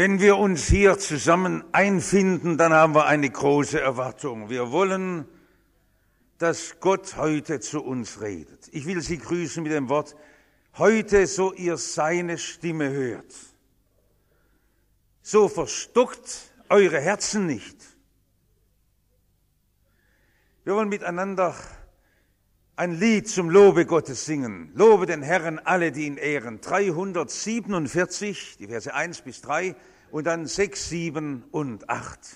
Wenn wir uns hier zusammen einfinden, dann haben wir eine große Erwartung. Wir wollen, dass Gott heute zu uns redet. Ich will Sie grüßen mit dem Wort, heute, so ihr seine Stimme hört. So verstockt eure Herzen nicht. Wir wollen miteinander ein Lied zum Lobe Gottes singen. Lobe den Herrn alle, die ihn ehren. 347, die Verse 1 bis 3 und dann 6, 7 und 8.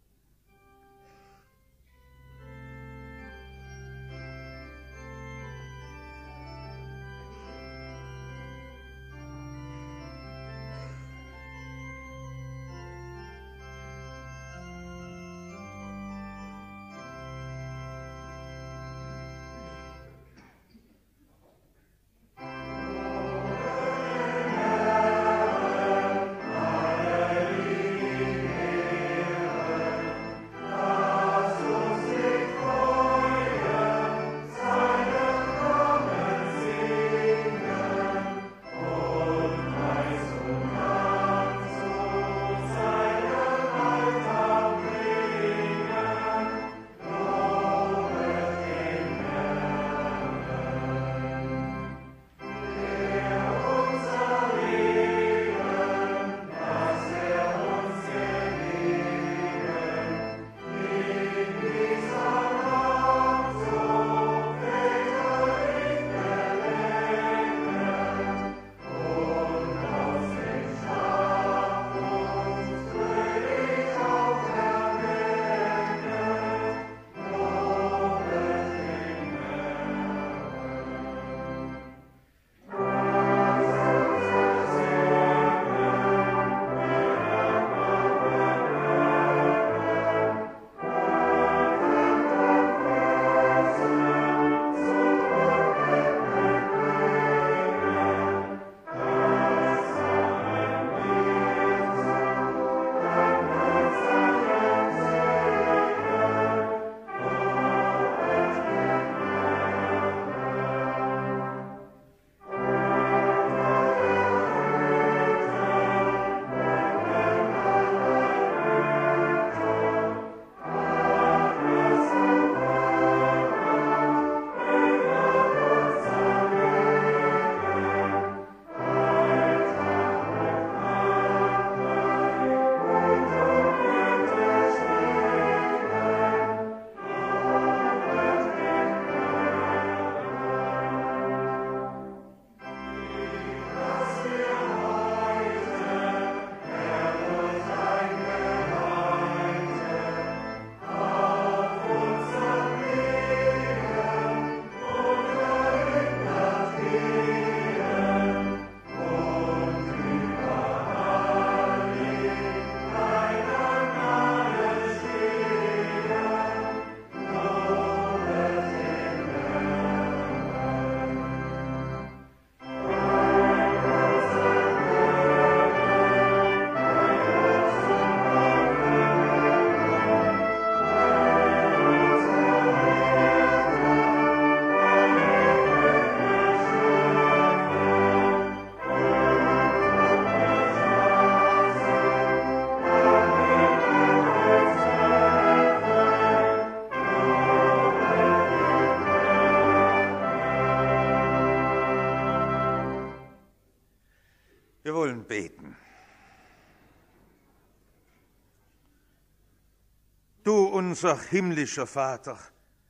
Wir wollen beten. Du, unser himmlischer Vater,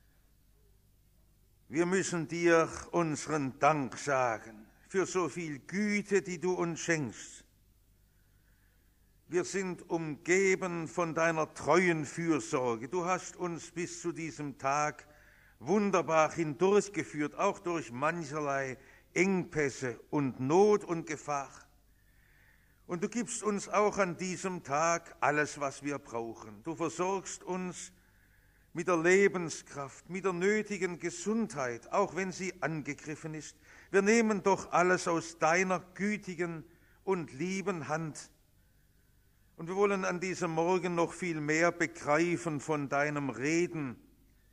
wir müssen dir unseren Dank sagen für so viel Güte, die du uns schenkst. Wir sind umgeben von deiner treuen Fürsorge. Du hast uns bis zu diesem Tag wunderbar hindurchgeführt, auch durch mancherlei Engpässe und Not und Gefahr. Und du gibst uns auch an diesem Tag alles, was wir brauchen. Du versorgst uns mit der Lebenskraft, mit der nötigen Gesundheit, auch wenn sie angegriffen ist. Wir nehmen doch alles aus deiner gütigen und lieben Hand. Und wir wollen an diesem Morgen noch viel mehr begreifen von deinem Reden,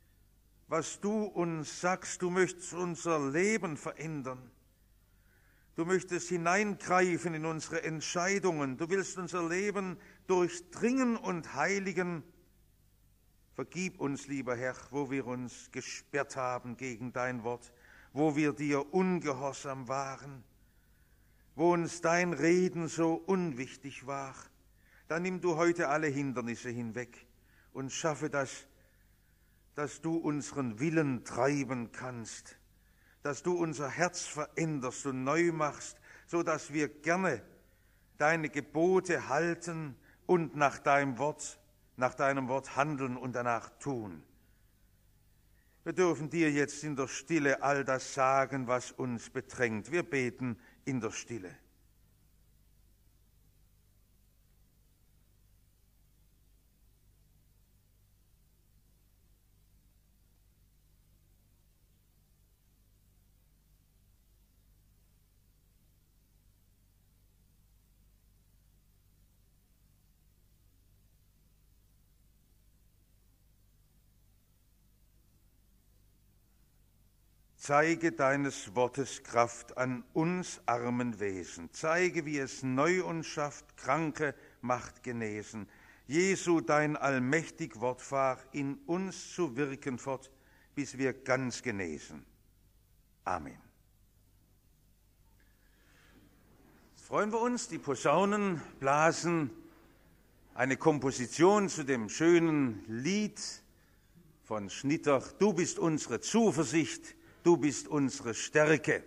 was du uns sagst. Du möchtest unser Leben verändern. Du möchtest hineingreifen in unsere Entscheidungen. Du willst unser Leben durchdringen und heiligen. Vergib uns, lieber Herr, wo wir uns gesperrt haben gegen dein Wort, wo wir dir ungehorsam waren, wo uns dein Reden so unwichtig war. Dann nimm du heute alle Hindernisse hinweg und schaffe das, dass du unseren Willen treiben kannst, dass du unser Herz veränderst und neu machst, so dass wir gerne deine Gebote halten und nach deinem Wort handeln und danach tun. Wir dürfen dir jetzt in der Stille all das sagen, was uns bedrängt. Wir beten in der Stille. Zeige deines Wortes Kraft an uns armen Wesen. Zeige, wie es neu uns schafft, Kranke macht genesen. Jesu, dein allmächtig Wort fahr in uns zu wirken fort, bis wir ganz genesen. Amen. Jetzt freuen wir uns, die Posaunen blasen eine Komposition zu dem schönen Lied von Schnitter. Du bist unsere Zuversicht, du bist unsere Stärke.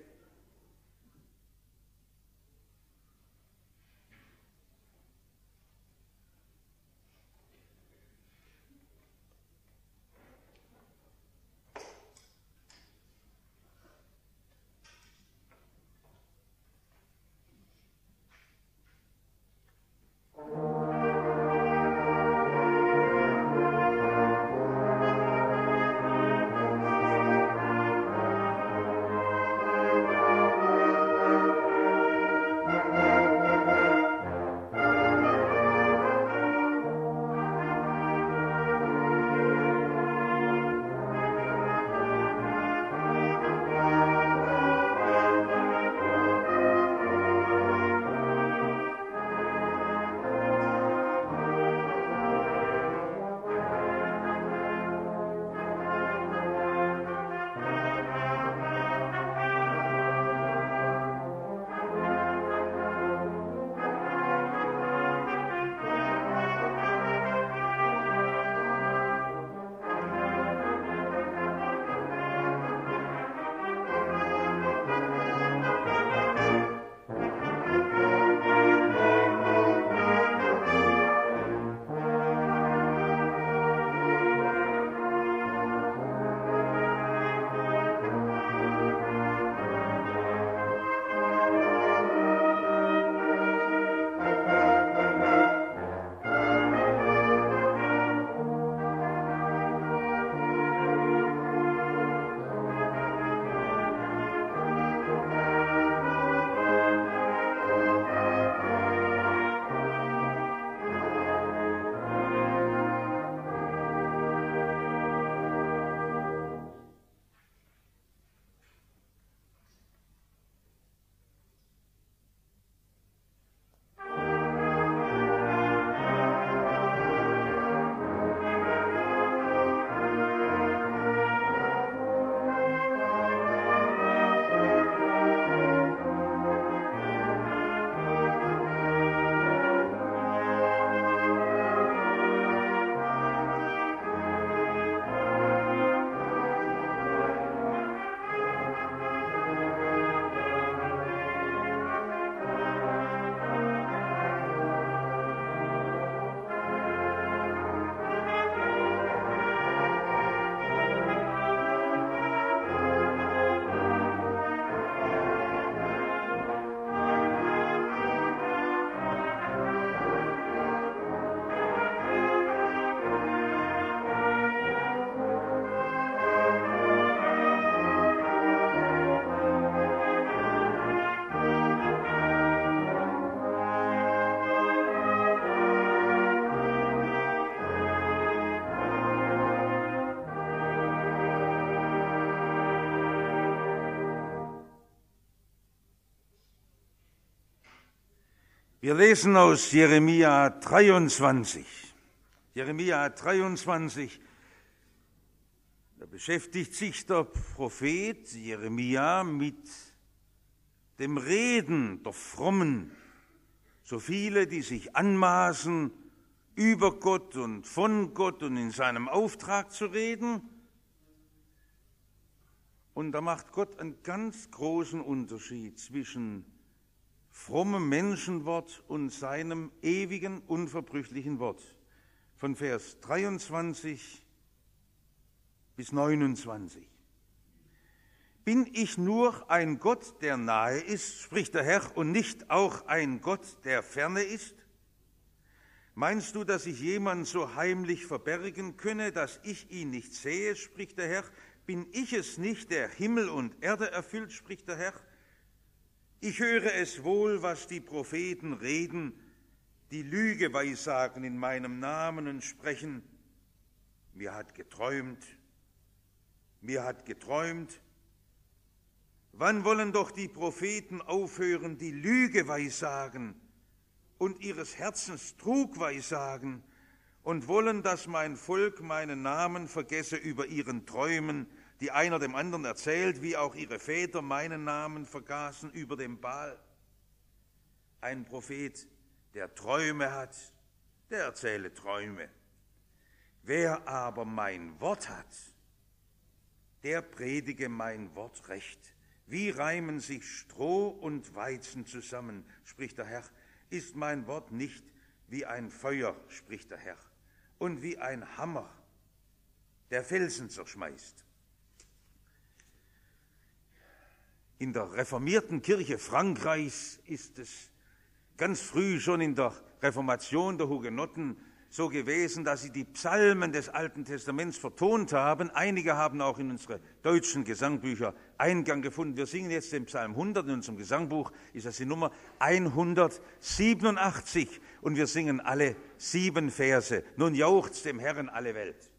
Wir lesen aus Jeremia 23. Jeremia 23, da beschäftigt sich der Prophet Jeremia mit dem Reden der Frommen, so viele, die sich anmaßen, über Gott und von Gott und in seinem Auftrag zu reden. Und da macht Gott einen ganz großen Unterschied zwischen frommem Menschenwort und seinem ewigen, unverbrüchlichen Wort. Von Vers 23 bis 29. Bin ich nur ein Gott, der nahe ist, spricht der Herr, und nicht auch ein Gott, der ferne ist? Meinst du, dass ich jemand so heimlich verbergen könne, dass ich ihn nicht sehe, spricht der Herr? Bin ich es nicht, der Himmel und Erde erfüllt, spricht der Herr? Ich höre es wohl, was die Propheten reden, die Lüge weissagen in meinem Namen und sprechen, mir hat geträumt. Wann wollen doch die Propheten aufhören, die Lüge weissagen und ihres Herzens Trug weissagen und wollen, dass mein Volk meinen Namen vergesse über ihren Träumen, die einer dem anderen erzählt, wie auch ihre Väter meinen Namen vergaßen über dem Baal? Ein Prophet, der Träume hat, der erzähle Träume. Wer aber mein Wort hat, der predige mein Wort recht. Wie reimen sich Stroh und Weizen zusammen, spricht der Herr. Ist mein Wort nicht wie ein Feuer, spricht der Herr, und wie ein Hammer, der Felsen zerschmeißt. In der reformierten Kirche Frankreichs ist es ganz früh schon in der Reformation der Hugenotten so gewesen, dass sie die Psalmen des Alten Testaments vertont haben. Einige haben auch in unsere deutschen Gesangbücher Eingang gefunden. Wir singen jetzt den Psalm 100, in unserem Gesangbuch ist das die Nummer 187 und wir singen alle 7 Verse. Nun jauchzt dem Herrn alle Welt.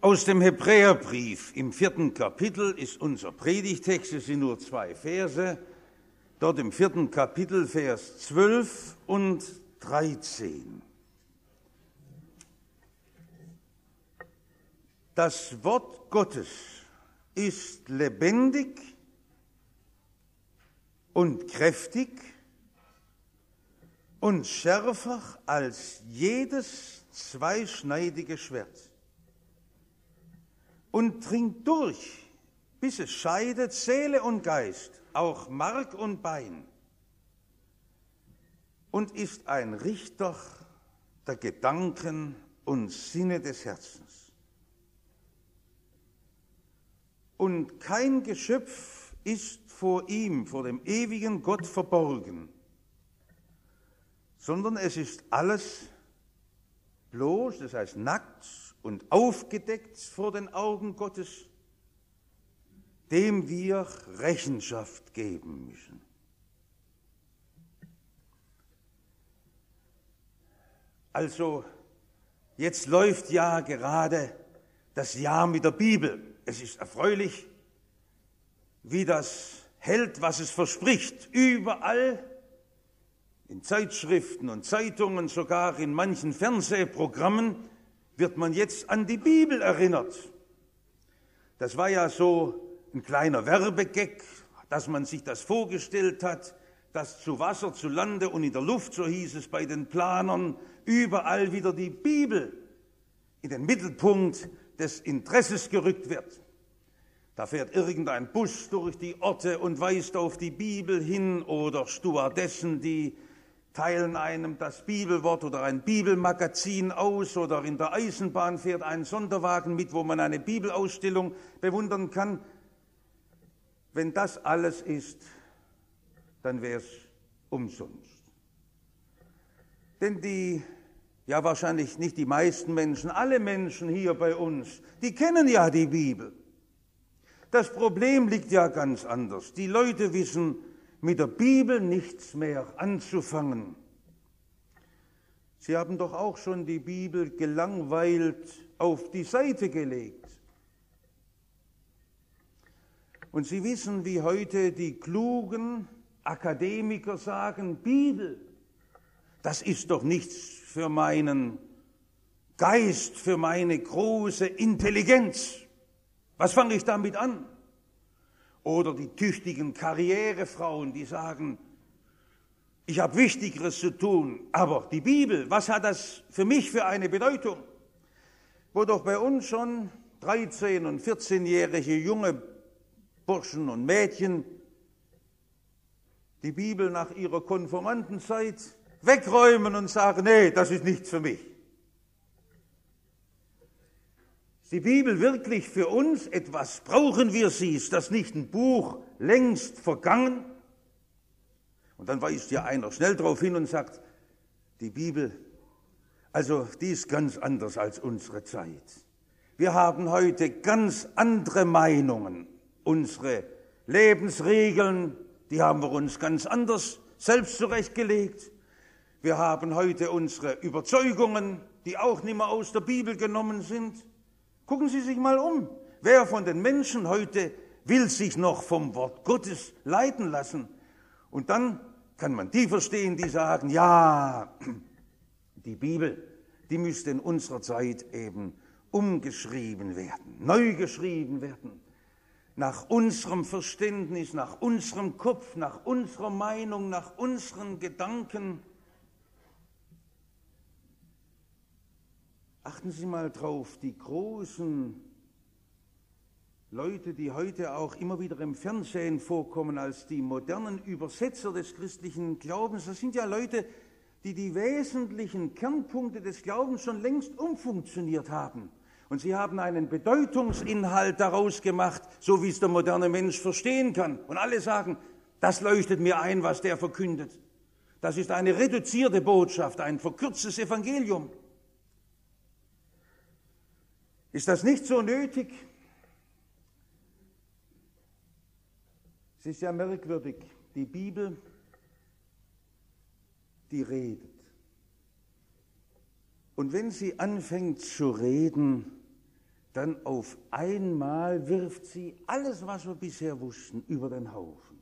Aus dem Hebräerbrief im 4. Kapitel ist unser Predigtext, es sind nur 2 Verse, dort im 4. Kapitel, Vers 12 und 13. Das Wort Gottes ist lebendig und kräftig und schärfer als jedes zweischneidige Schwert und dringt durch, bis es scheidet Seele und Geist, auch Mark und Bein, und ist ein Richter der Gedanken und Sinne des Herzens. Und kein Geschöpf ist vor ihm, vor dem ewigen Gott verborgen, sondern es ist alles bloß, das heißt nackt und aufgedeckt vor den Augen Gottes, dem wir Rechenschaft geben müssen. Also, jetzt läuft ja gerade das Jahr mit der Bibel. Es ist erfreulich, wie das hält, was es verspricht. Überall, in Zeitschriften und Zeitungen, sogar in manchen Fernsehprogrammen, wird man jetzt an die Bibel erinnert. Das war ja so ein kleiner Werbegag, dass man sich das vorgestellt hat, dass zu Wasser, zu Lande und in der Luft, so hieß es bei den Planern, überall wieder die Bibel in den Mittelpunkt des Interesses gerückt wird. Da fährt irgendein Bus durch die Orte und weist auf die Bibel hin oder Stewardessen, die teilen einem das Bibelwort oder ein Bibelmagazin aus oder in der Eisenbahn fährt ein Sonderwagen mit, wo man eine Bibelausstellung bewundern kann. Wenn das alles ist, dann wäre es umsonst. Denn wahrscheinlich nicht die meisten Menschen, alle Menschen hier bei uns, die kennen ja die Bibel. Das Problem liegt ja ganz anders. Die Leute wissen mit der Bibel nichts mehr anzufangen. Sie haben doch auch schon die Bibel gelangweilt auf die Seite gelegt. Und Sie wissen, wie heute die klugen Akademiker sagen, Bibel, das ist doch nichts für meinen Geist, für meine große Intelligenz. Was fange ich damit an? Oder die tüchtigen Karrierefrauen, die sagen, ich habe Wichtigeres zu tun, aber die Bibel, was hat das für mich für eine Bedeutung? Wo doch bei uns schon 13- und 14-jährige junge Burschen und Mädchen die Bibel nach ihrer Konfirmandenzeit wegräumen und sagen, nee, das ist nichts für mich. Ist die Bibel wirklich für uns etwas? Brauchen wir sie? Ist das nicht ein Buch längst vergangen? Und dann weist ja einer schnell darauf hin und sagt, die Bibel, also die ist ganz anders als unsere Zeit. Wir haben heute ganz andere Meinungen. Unsere Lebensregeln, die haben wir uns ganz anders selbst zurechtgelegt. Wir haben heute unsere Überzeugungen, die auch nicht mehr aus der Bibel genommen sind. Gucken Sie sich mal um. Wer von den Menschen heute will sich noch vom Wort Gottes leiten lassen? Und dann kann man die verstehen, die sagen, ja, die Bibel, die müsste in unserer Zeit eben umgeschrieben werden, neu geschrieben werden. Nach unserem Verständnis, nach unserem Kopf, nach unserer Meinung, nach unseren Gedanken. Achten Sie mal drauf, die großen Leute, die heute auch immer wieder im Fernsehen vorkommen als die modernen Übersetzer des christlichen Glaubens, das sind ja Leute, die die wesentlichen Kernpunkte des Glaubens schon längst umfunktioniert haben. Und sie haben einen Bedeutungsinhalt daraus gemacht, so wie es der moderne Mensch verstehen kann. Und alle sagen, das leuchtet mir ein, was der verkündet. Das ist eine reduzierte Botschaft, ein verkürztes Evangelium. Ist das nicht so nötig? Es ist ja merkwürdig, die Bibel, die redet. Und wenn sie anfängt zu reden, dann auf einmal wirft sie alles, was wir bisher wussten, über den Haufen.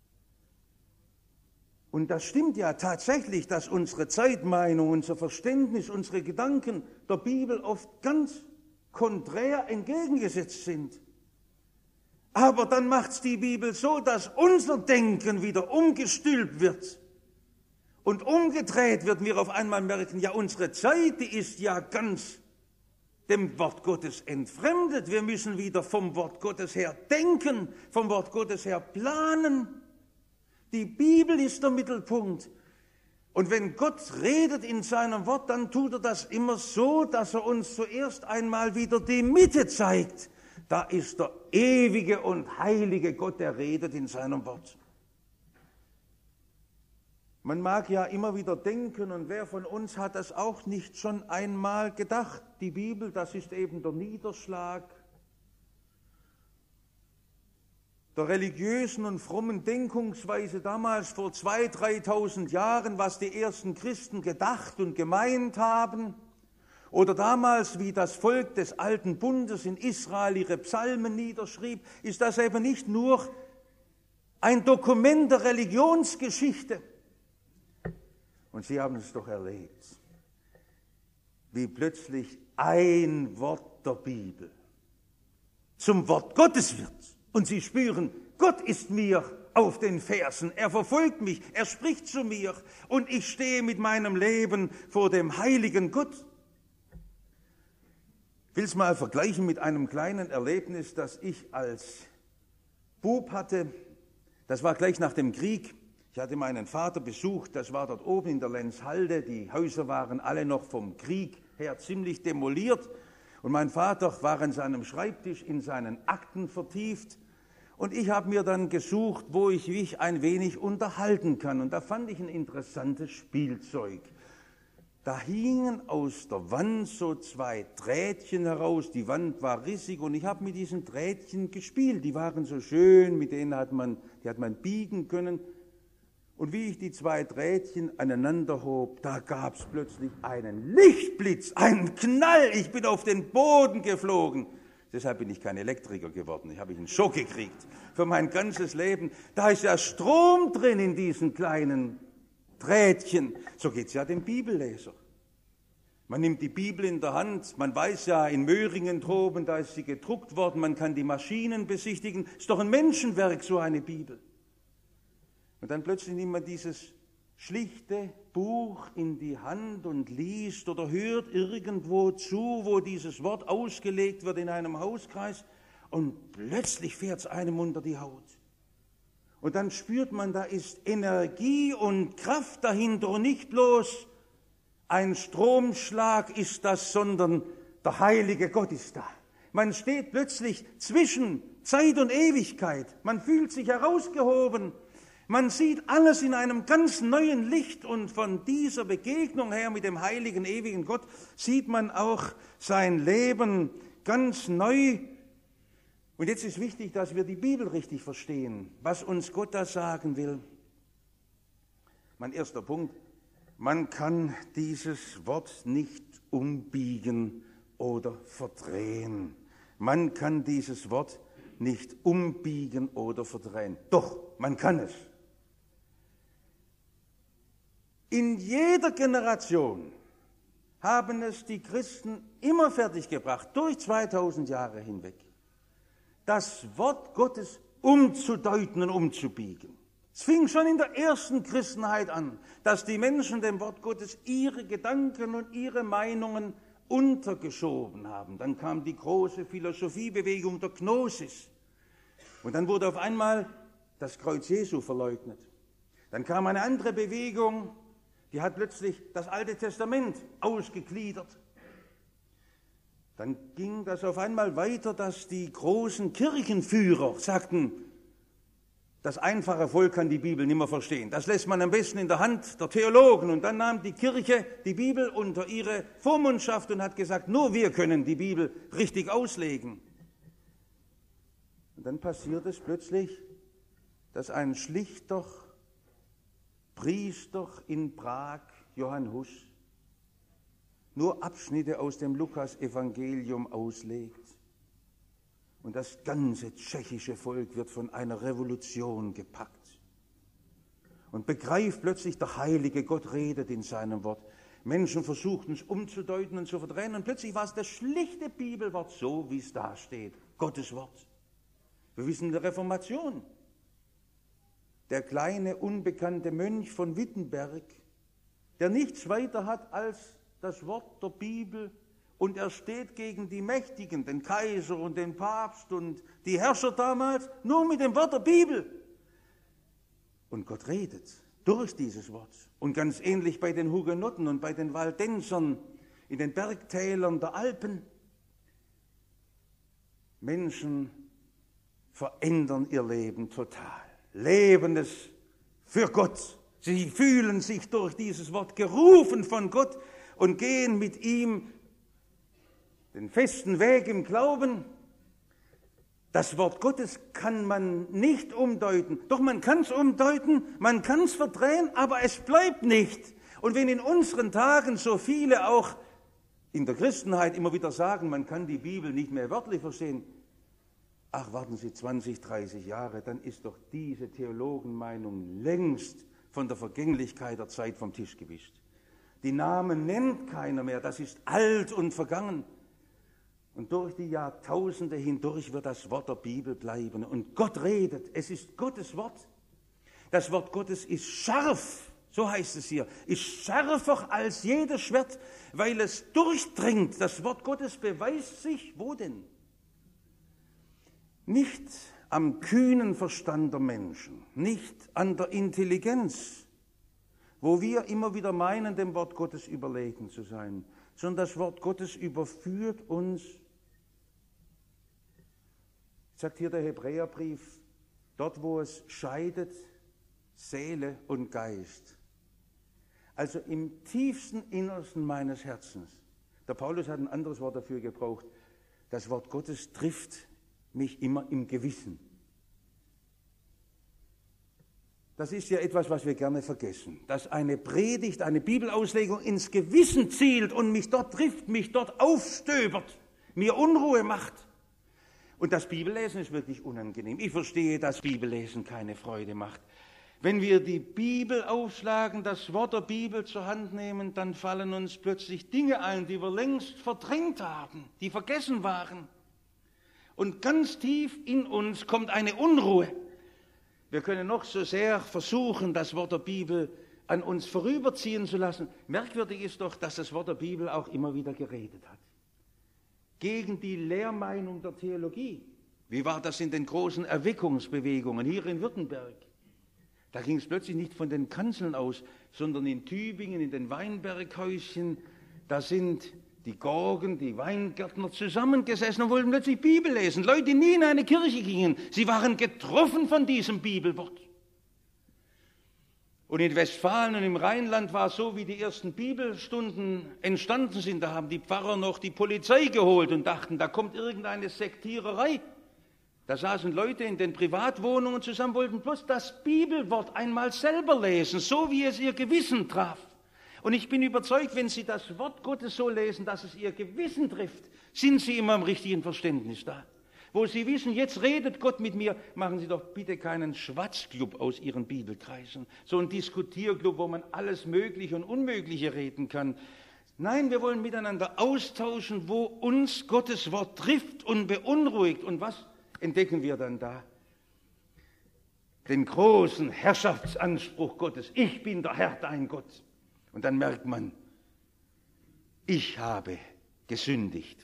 Und das stimmt ja tatsächlich, dass unsere Zeitmeinung, unser Verständnis, unsere Gedanken der Bibel oft ganz konträr entgegengesetzt sind. Aber dann macht es die Bibel so, dass unser Denken wieder umgestülpt wird und umgedreht wird. Wir auf einmal merken, ja, unsere Zeit, die ist ja ganz dem Wort Gottes entfremdet. Wir müssen wieder vom Wort Gottes her denken, vom Wort Gottes her planen. Die Bibel ist der Mittelpunkt. Und wenn Gott redet in seinem Wort, dann tut er das immer so, dass er uns zuerst einmal wieder die Mitte zeigt. Da ist der ewige und heilige Gott, der redet in seinem Wort. Man mag ja immer wieder denken, und wer von uns hat das auch nicht schon einmal gedacht? Die Bibel, das ist eben der Niederschlag der religiösen und frommen Denkungsweise damals vor 2.000, 3.000 Jahren, was die ersten Christen gedacht und gemeint haben. Oder damals, wie das Volk des alten Bundes in Israel ihre Psalmen niederschrieb, ist das eben nicht nur ein Dokument der Religionsgeschichte. Und Sie haben es doch erlebt, wie plötzlich ein Wort der Bibel zum Wort Gottes wird. Und Sie spüren, Gott ist mir auf den Fersen, er verfolgt mich, er spricht zu mir und ich stehe mit meinem Leben vor dem heiligen Gott. Ich will es mal vergleichen mit einem kleinen Erlebnis, das ich als Bub hatte. Das war gleich nach dem Krieg. Ich hatte meinen Vater besucht, das war dort oben in der Lenzhalde. Die Häuser waren alle noch vom Krieg her ziemlich demoliert. Und mein Vater war an seinem Schreibtisch in seinen Akten vertieft. Und ich habe mir dann gesucht, wo ich mich ein wenig unterhalten kann. Und da fand ich ein interessantes Spielzeug. Da hingen aus der Wand so 2 Drähtchen heraus. Die Wand war rissig und ich habe mit diesen Drähtchen gespielt. Die waren so schön, mit denen hat man biegen können. Und wie ich die 2 Drähtchen aneinander hob, da gab es plötzlich einen Lichtblitz, einen Knall. Ich bin auf den Boden geflogen. Deshalb bin ich kein Elektriker geworden. Ich habe einen Schock gekriegt für mein ganzes Leben. Da ist ja Strom drin in diesen kleinen Drähtchen. So geht es ja dem Bibelleser. Man nimmt die Bibel in der Hand. Man weiß ja, in Möhringen droben, da ist sie gedruckt worden. Man kann die Maschinen besichtigen. Ist doch ein Menschenwerk, so eine Bibel. Und dann plötzlich nimmt man dieses schlichte Buch in die Hand und liest oder hört irgendwo zu, wo dieses Wort ausgelegt wird in einem Hauskreis und plötzlich fährt es einem unter die Haut. Und dann spürt man, da ist Energie und Kraft dahinter und nicht bloß ein Stromschlag ist das, sondern der heilige Gott ist da. Man steht plötzlich zwischen Zeit und Ewigkeit. Man fühlt sich herausgehoben. Man sieht alles in einem ganz neuen Licht und von dieser Begegnung her mit dem heiligen, ewigen Gott sieht man auch sein Leben ganz neu. Und jetzt ist wichtig, dass wir die Bibel richtig verstehen, was uns Gott da sagen will. Mein erster Punkt, man kann dieses Wort nicht umbiegen oder verdrehen. Man kann dieses Wort nicht umbiegen oder verdrehen. Doch, man kann es. In jeder Generation haben es die Christen immer fertiggebracht, durch 2000 Jahre hinweg, das Wort Gottes umzudeuten und umzubiegen. Es fing schon in der ersten Christenheit an, dass die Menschen dem Wort Gottes ihre Gedanken und ihre Meinungen untergeschoben haben. Dann kam die große Philosophiebewegung der Gnosis. Und dann wurde auf einmal das Kreuz Jesu verleugnet. Dann kam eine andere Bewegung, die hat plötzlich das Alte Testament ausgegliedert. Dann ging das auf einmal weiter, dass die großen Kirchenführer sagten, das einfache Volk kann die Bibel nicht mehr verstehen. Das lässt man am besten in der Hand der Theologen. Und dann nahm die Kirche die Bibel unter ihre Vormundschaft und hat gesagt, nur wir können die Bibel richtig auslegen. Und dann passiert es plötzlich, dass ein schlichter Priester in Prag, Johann Huss, nur Abschnitte aus dem Lukas-Evangelium auslegt. Und das ganze tschechische Volk wird von einer Revolution gepackt und begreift plötzlich, der heilige Gott redet in seinem Wort. Menschen versuchten es umzudeuten und zu verdrehen und plötzlich war es das schlichte Bibelwort, so wie es da steht, Gottes Wort. Wir wissen der Reformation. Der kleine, unbekannte Mönch von Wittenberg, der nichts weiter hat als das Wort der Bibel, und er steht gegen die Mächtigen, den Kaiser und den Papst und die Herrscher damals, nur mit dem Wort der Bibel. Und Gott redet durch dieses Wort. Und ganz ähnlich bei den Hugenotten und bei den Waldensern in den Bergtälern der Alpen. Menschen verändern ihr Leben total, leben es für Gott. Sie fühlen sich durch dieses Wort gerufen von Gott und gehen mit ihm den festen Weg im Glauben. Das Wort Gottes kann man nicht umdeuten. Doch man kann es umdeuten, man kann es verdrehen, aber es bleibt nicht. Und wenn in unseren Tagen so viele auch in der Christenheit immer wieder sagen, man kann die Bibel nicht mehr wörtlich verstehen, ach, warten Sie 20, 30 Jahre, dann ist doch diese Theologenmeinung längst von der Vergänglichkeit der Zeit vom Tisch gewischt. Die Namen nennt keiner mehr, das ist alt und vergangen. Und durch die Jahrtausende hindurch wird das Wort der Bibel bleiben. Und Gott redet, es ist Gottes Wort. Das Wort Gottes ist scharf, so heißt es hier, ist schärfer als jedes Schwert, weil es durchdringt. Das Wort Gottes beweist sich, wo denn? Nicht am kühnen Verstand der Menschen, nicht an der Intelligenz, wo wir immer wieder meinen, dem Wort Gottes überlegen zu sein, sondern das Wort Gottes überführt uns. Sagt hier der Hebräerbrief, dort wo es scheidet, Seele und Geist. Also im tiefsten Innersten meines Herzens. Der Paulus hat ein anderes Wort dafür gebraucht. Das Wort Gottes trifft mich immer im Gewissen. Das ist ja etwas, was wir gerne vergessen. Dass eine Predigt, eine Bibelauslegung ins Gewissen zielt und mich dort trifft, mich dort aufstöbert, mir Unruhe macht. Und das Bibellesen ist wirklich unangenehm. Ich verstehe, dass Bibellesen keine Freude macht. Wenn wir die Bibel aufschlagen, das Wort der Bibel zur Hand nehmen, dann fallen uns plötzlich Dinge ein, die wir längst verdrängt haben, die vergessen waren. Und ganz tief in uns kommt eine Unruhe. Wir können noch so sehr versuchen, das Wort der Bibel an uns vorüberziehen zu lassen. Merkwürdig ist doch, dass das Wort der Bibel auch immer wieder geredet hat. Gegen die Lehrmeinung der Theologie. Wie war das in den großen Erweckungsbewegungen hier in Württemberg? Da ging es plötzlich nicht von den Kanzeln aus, sondern in Tübingen, in den Weinberghäuschen, da sind die Gorgen, die Weingärtner zusammengesessen und wollten plötzlich Bibel lesen. Leute, die nie in eine Kirche gingen, sie waren getroffen von diesem Bibelwort. Und in Westfalen und im Rheinland war es so, wie die ersten Bibelstunden entstanden sind. Da haben die Pfarrer noch die Polizei geholt und dachten, da kommt irgendeine Sektiererei. Da saßen Leute in den Privatwohnungen zusammen, wollten bloß das Bibelwort einmal selber lesen, so wie es ihr Gewissen traf. Und ich bin überzeugt, wenn Sie das Wort Gottes so lesen, dass es Ihr Gewissen trifft, sind Sie immer im richtigen Verständnis da. Wo Sie wissen, jetzt redet Gott mit mir, machen Sie doch bitte keinen Schwatzclub aus Ihren Bibelkreisen, so ein Diskutierclub, wo man alles Mögliche und Unmögliche reden kann. Nein, wir wollen miteinander austauschen, wo uns Gottes Wort trifft und beunruhigt. Und was entdecken wir dann da? Den großen Herrschaftsanspruch Gottes. Ich bin der Herr, dein Gott. Und dann merkt man, ich habe gesündigt.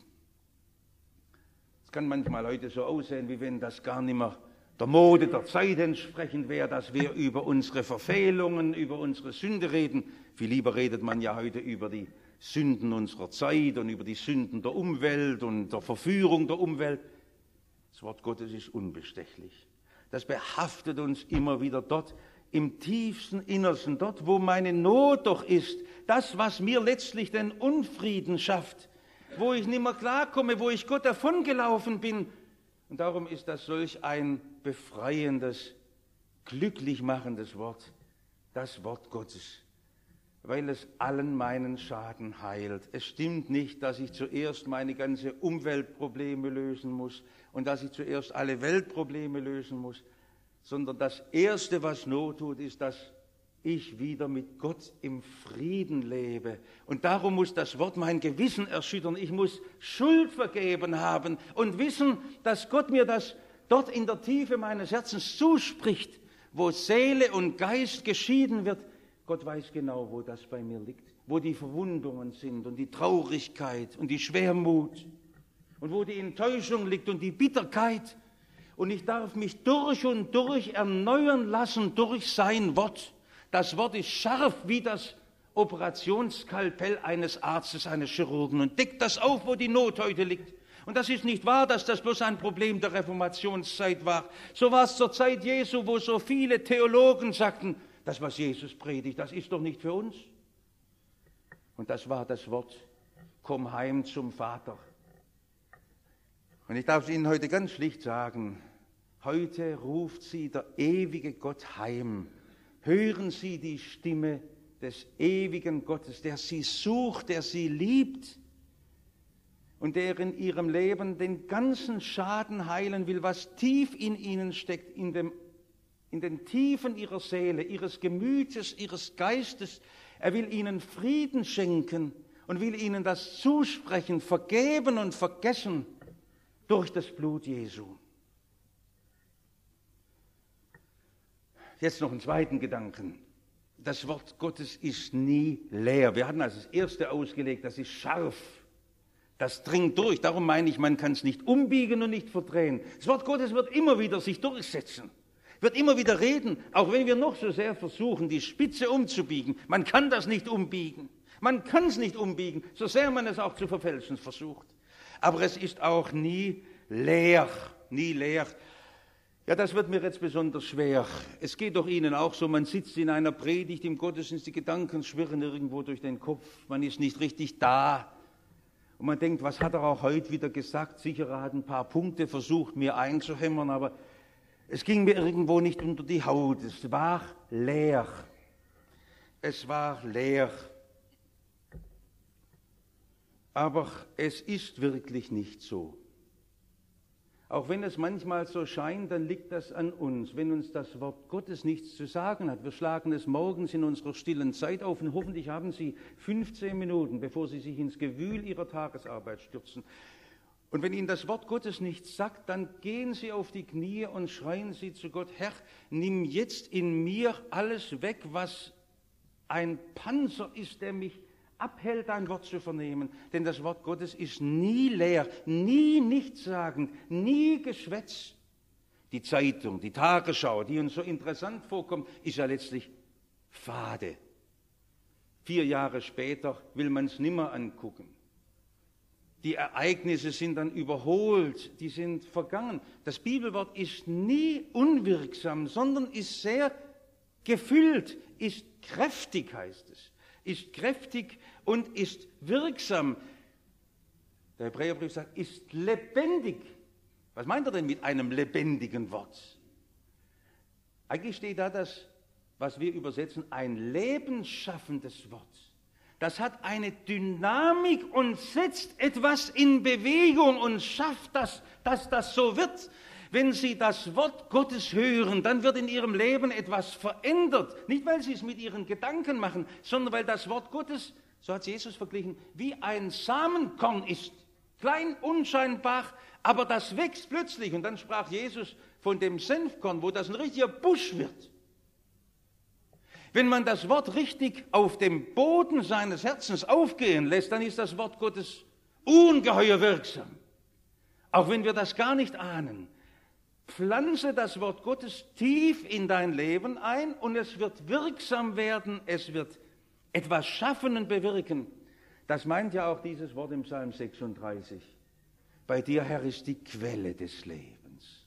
Es kann manchmal heute so aussehen, wie wenn das gar nicht mehr der Mode der Zeit entsprechend wäre, dass wir über unsere Verfehlungen, über unsere Sünde reden. Viel lieber redet man ja heute über die Sünden unserer Zeit und über die Sünden der Umwelt und der Verführung der Umwelt. Das Wort Gottes ist unbestechlich. Das behaftet uns immer wieder dort im tiefsten Innersten, dort, wo meine Not doch ist, das, was mir letztlich den Unfrieden schafft, wo ich nicht mehr klarkomme, wo ich Gott davongelaufen bin. Und darum ist das solch ein befreiendes, glücklich machendes Wort, das Wort Gottes. weil es allen meinen Schaden heilt. Es stimmt nicht, dass ich zuerst meine ganze Umweltprobleme lösen muss und dass ich zuerst alle Weltprobleme lösen muss, sondern das Erste, was Not tut, ist, dass ich wieder mit Gott im Frieden lebe. Und darum muss das Wort mein Gewissen erschüttern. Ich muss Schuld vergeben haben und wissen, dass Gott mir das dort in der Tiefe meines Herzens zuspricht, wo Seele und Geist geschieden wird. Gott weiß genau, wo das bei mir liegt, wo die Verwundungen sind und die Traurigkeit und die Schwermut und wo die Enttäuschung liegt und die Bitterkeit. Und ich darf mich durch und durch erneuern lassen durch sein Wort. Das Wort ist scharf wie das Operationsskalpell eines Arztes, eines Chirurgen und deckt das auf, wo die Not heute liegt. Und das ist nicht wahr, dass das bloß ein Problem der Reformationszeit war. So war es zur Zeit Jesu, wo so viele Theologen sagten, das, was Jesus predigt, das ist doch nicht für uns. Und das war das Wort, komm heim zum Vater. Und ich darf es Ihnen heute ganz schlicht sagen, heute ruft Sie der ewige Gott heim. Hören Sie die Stimme des ewigen Gottes, der Sie sucht, der Sie liebt und der in Ihrem Leben den ganzen Schaden heilen will, was tief in Ihnen steckt, in den Tiefen Ihrer Seele, Ihres Gemütes, Ihres Geistes. Er will Ihnen Frieden schenken und will Ihnen das zusprechen, vergeben und vergessen durch das Blut Jesu. Jetzt noch einen zweiten Gedanken. Das Wort Gottes ist nie leer. Wir hatten als das erste ausgelegt, das ist scharf. Das dringt durch. Darum meine ich, man kann es nicht umbiegen und nicht verdrehen. Das Wort Gottes wird immer wieder sich durchsetzen. Wird immer wieder reden, auch wenn wir noch so sehr versuchen, die Spitze umzubiegen. Man kann das nicht umbiegen. Man kann es nicht umbiegen, so sehr man es auch zu verfälschen versucht. Aber es ist auch nie leer, nie leer. Ja, das wird mir jetzt besonders schwer. Es geht doch Ihnen auch so, man sitzt in einer Predigt im Gottesdienst, die Gedanken schwirren irgendwo durch den Kopf, man ist nicht richtig da. Und man denkt, was hat er auch heute wieder gesagt? Sicher, er hat ein paar Punkte versucht, mir einzuhämmern, aber es ging mir irgendwo nicht unter die Haut. Es war leer. Es war leer. Aber es ist wirklich nicht so. Auch wenn es manchmal so scheint, dann liegt das an uns. Wenn uns das Wort Gottes nichts zu sagen hat, wir schlagen es morgens in unserer stillen Zeit auf und hoffentlich haben Sie 15 Minuten, bevor Sie sich ins Gewühl Ihrer Tagesarbeit stürzen. Und wenn Ihnen das Wort Gottes nichts sagt, dann gehen Sie auf die Knie und schreien Sie zu Gott, Herr, nimm jetzt in mir alles weg, was ein Panzer ist, der mich abhält, dein Wort zu vernehmen. Denn das Wort Gottes ist nie leer, nie nichtssagend, nie Geschwätz. Die Zeitung, die Tagesschau, die uns so interessant vorkommt, ist ja letztlich fade. 4 Jahre später will man es nimmer angucken. Die Ereignisse sind dann überholt, die sind vergangen. Das Bibelwort ist nie unwirksam, sondern ist sehr gefüllt, ist kräftig, heißt es. Ist kräftig und ist wirksam. Der Hebräerbrief sagt, ist lebendig. Was meint er denn mit einem lebendigen Wort? Eigentlich steht da das, was wir übersetzen, ein lebensschaffendes Wort. Das hat eine Dynamik und setzt etwas in Bewegung und schafft das, dass das so wird. Wenn Sie das Wort Gottes hören, dann wird in Ihrem Leben etwas verändert. Nicht, weil Sie es mit Ihren Gedanken machen, sondern weil das Wort Gottes, so hat Jesus verglichen, wie ein Samenkorn ist. Klein, unscheinbar, aber das wächst plötzlich. Und dann sprach Jesus von dem Senfkorn, wo das ein richtiger Busch wird. Wenn man das Wort richtig auf dem Boden seines Herzens aufgehen lässt, dann ist das Wort Gottes ungeheuer wirksam. Auch wenn wir das gar nicht ahnen. Pflanze das Wort Gottes tief in dein Leben ein und es wird wirksam werden, es wird etwas schaffen und bewirken. Das meint ja auch dieses Wort im Psalm 36. Bei dir, Herr, ist die Quelle des Lebens.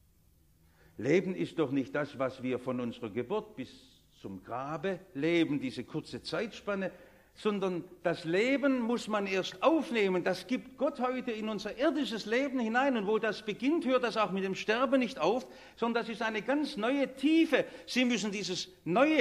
Leben ist doch nicht das, was wir von unserer Geburt bis zum Grabe leben, diese kurze Zeitspanne, sondern das Leben muss man erst aufnehmen. Das gibt Gott heute in unser irdisches Leben hinein. Und wo das beginnt, hört das auch mit dem Sterben nicht auf, sondern das ist eine ganz neue Tiefe. Sie müssen dieses Neue,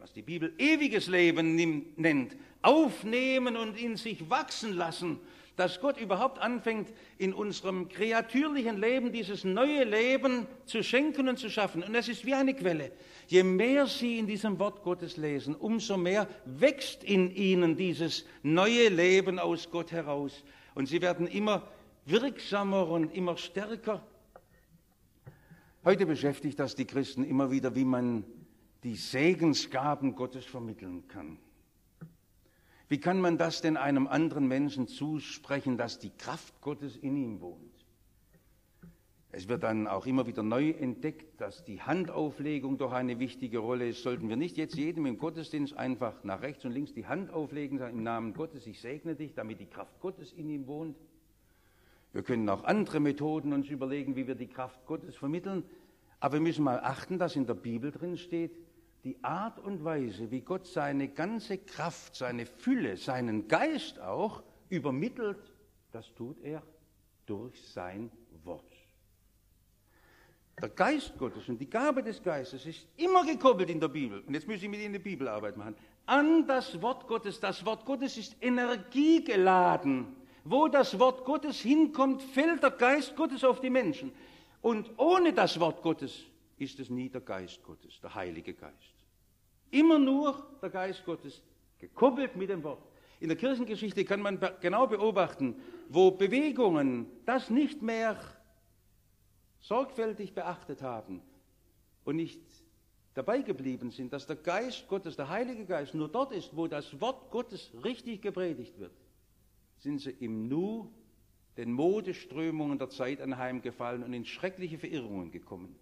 was die Bibel ewiges Leben nennt, aufnehmen und in sich wachsen lassen, dass Gott überhaupt anfängt, in unserem kreatürlichen Leben dieses neue Leben zu schenken und zu schaffen. Und es ist wie eine Quelle. Je mehr Sie in diesem Wort Gottes lesen, umso mehr wächst in Ihnen dieses neue Leben aus Gott heraus. Und Sie werden immer wirksamer und immer stärker. Heute beschäftigt das die Christen immer wieder, wie man die Segensgaben Gottes vermitteln kann. Wie kann man das denn einem anderen Menschen zusprechen, dass die Kraft Gottes in ihm wohnt? Es wird dann auch immer wieder neu entdeckt, dass die Handauflegung doch eine wichtige Rolle ist. Sollten wir nicht jetzt jedem im Gottesdienst einfach nach rechts und links die Hand auflegen, sagen, im Namen Gottes, ich segne dich, damit die Kraft Gottes in ihm wohnt? Wir können auch andere Methoden uns überlegen, wie wir die Kraft Gottes vermitteln. Aber wir müssen mal achten, dass in der Bibel drin steht, die Art und Weise, wie Gott seine ganze Kraft, seine Fülle, seinen Geist auch übermittelt, das tut er durch sein Wort. Der Geist Gottes und die Gabe des Geistes ist immer gekoppelt in der Bibel. Und jetzt muss ich mit Ihnen eine Bibelarbeit machen. An das Wort Gottes. Das Wort Gottes ist energiegeladen. Wo das Wort Gottes hinkommt, fällt der Geist Gottes auf die Menschen. Und ohne das Wort Gottes ist es nie der Geist Gottes, der Heilige Geist. Immer nur der Geist Gottes, gekoppelt mit dem Wort. In der Kirchengeschichte kann man genau beobachten, wo Bewegungen das nicht mehr sorgfältig beachtet haben und nicht dabei geblieben sind, dass der Geist Gottes, der Heilige Geist, nur dort ist, wo das Wort Gottes richtig gepredigt wird, sind sie im Nu den Modeströmungen der Zeit anheimgefallen und in schreckliche Verirrungen gekommen.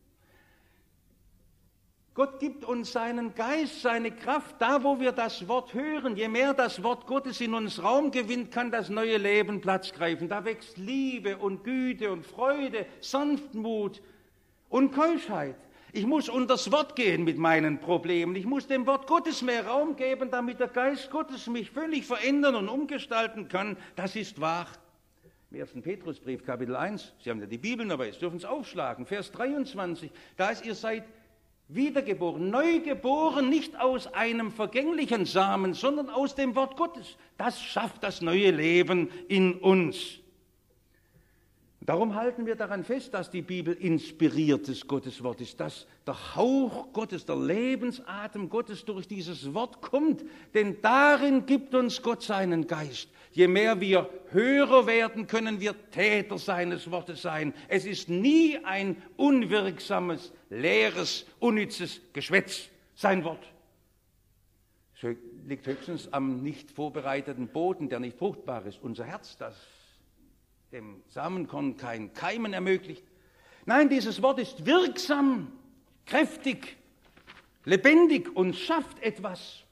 Gott gibt uns seinen Geist, seine Kraft, da wo wir das Wort hören. Je mehr das Wort Gottes in uns Raum gewinnt, kann das neue Leben Platz greifen. Da wächst Liebe und Güte und Freude, Sanftmut und Keuschheit. Ich muss unters Wort gehen mit meinen Problemen. Ich muss dem Wort Gottes mehr Raum geben, damit der Geist Gottes mich völlig verändern und umgestalten kann. Das ist wahr. Im 1. Petrusbrief, Kapitel 1, Sie haben ja die Bibel dabei, Sie dürfen es aufschlagen, Vers 23, da ist, ihr seid wiedergeboren, neu geboren, nicht aus einem vergänglichen Samen, sondern aus dem Wort Gottes. Das schafft das neue Leben in uns. Darum halten wir daran fest, dass die Bibel inspiriertes Gotteswort ist, dass der Hauch Gottes, der Lebensatem Gottes durch dieses Wort kommt, denn darin gibt uns Gott seinen Geist. Je mehr wir Hörer werden, können wir Täter seines Wortes sein. Es ist nie ein unwirksames, leeres, unnützes Geschwätz, sein Wort. Es liegt höchstens am nicht vorbereiteten Boden, der nicht fruchtbar ist, unser Herz, das dem Samenkorn kein Keimen ermöglicht. Nein, dieses Wort ist wirksam, kräftig, lebendig und schafft etwas.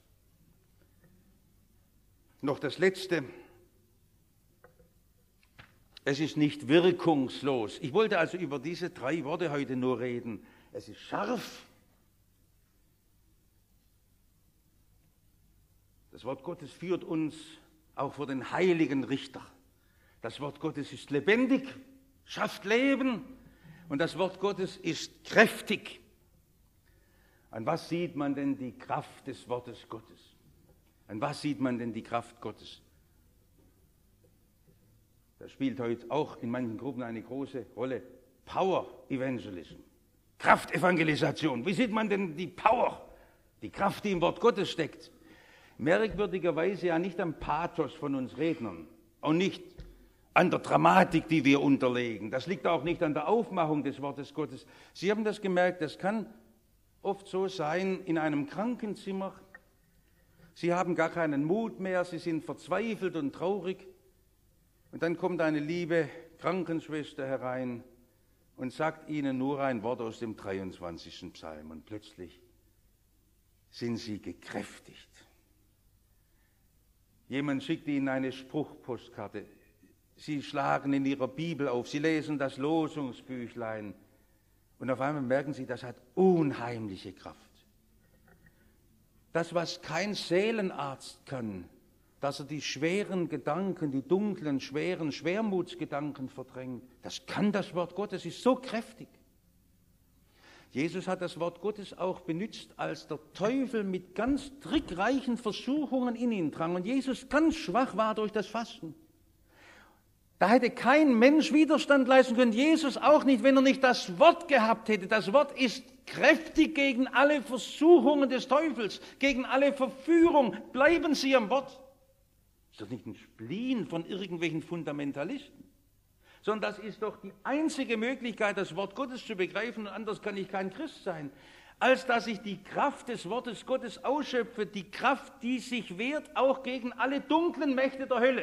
Noch das Letzte. Es ist nicht wirkungslos. Ich wollte also über diese 3 Worte heute nur reden. Es ist scharf. Das Wort Gottes führt uns auch vor den heiligen Richter. Das Wort Gottes ist lebendig, schafft Leben und das Wort Gottes ist kräftig. An was sieht man denn die Kraft des Wortes Gottes? An was sieht man denn die Kraft Gottes? Das spielt heute auch in manchen Gruppen eine große Rolle. Power Evangelism, Kraftevangelisation. Wie sieht man denn die Power, die Kraft, die im Wort Gottes steckt? Merkwürdigerweise ja nicht am Pathos von uns Rednern und nicht an der Dramatik, die wir unterlegen. Das liegt auch nicht an der Aufmachung des Wortes Gottes. Sie haben das gemerkt, das kann oft so sein in einem Krankenzimmer. Sie haben gar keinen Mut mehr, Sie sind verzweifelt und traurig. Und dann kommt eine liebe Krankenschwester herein und sagt Ihnen nur ein Wort aus dem 23. Psalm. Und plötzlich sind Sie gekräftigt. Jemand schickt Ihnen eine Spruchpostkarte. Sie schlagen in Ihrer Bibel auf, Sie lesen das Losungsbüchlein und auf einmal merken Sie, das hat unheimliche Kraft. Das, was kein Seelenarzt kann, dass er die schweren Gedanken, die dunklen, schweren Schwermutsgedanken verdrängt, das kann das Wort Gottes, ist so kräftig. Jesus hat das Wort Gottes auch benutzt, als der Teufel mit ganz trickreichen Versuchungen in ihn drang und Jesus ganz schwach war durch das Fasten. Da hätte kein Mensch Widerstand leisten können, Jesus auch nicht, wenn er nicht das Wort gehabt hätte. Das Wort ist kräftig gegen alle Versuchungen des Teufels, gegen alle Verführung. Bleiben Sie am Wort. Das ist doch nicht ein Spleen von irgendwelchen Fundamentalisten, sondern das ist doch die einzige Möglichkeit, das Wort Gottes zu begreifen, und anders kann ich kein Christ sein, als dass ich die Kraft des Wortes Gottes ausschöpfe, die Kraft, die sich wehrt, auch gegen alle dunklen Mächte der Hölle.